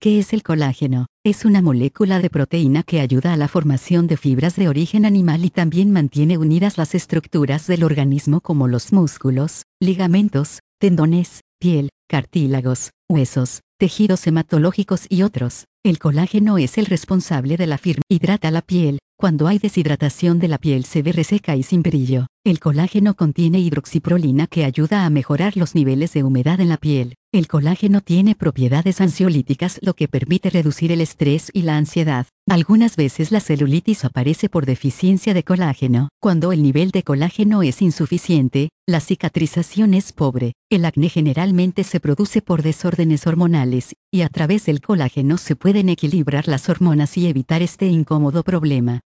¿Qué es el colágeno? Es una molécula de proteína que ayuda a la formación de fibras de origen animal y también mantiene unidas las estructuras del organismo como los músculos, ligamentos, tendones, piel, cartílagos, huesos, tejidos hematológicos y otros. El colágeno es el responsable de la firma. Hidrata la piel. Cuando hay deshidratación de la piel se ve reseca y sin brillo. El colágeno contiene hidroxiprolina que ayuda a mejorar los niveles de humedad en la piel. El colágeno tiene propiedades ansiolíticas, lo que permite reducir el estrés y la ansiedad. Algunas veces la celulitis aparece por deficiencia de colágeno. Cuando el nivel de colágeno es insuficiente, la cicatrización es pobre. El acné generalmente se produce por desórdenes hormonales, y a través del colágeno se pueden equilibrar las hormonas y evitar este incómodo problema.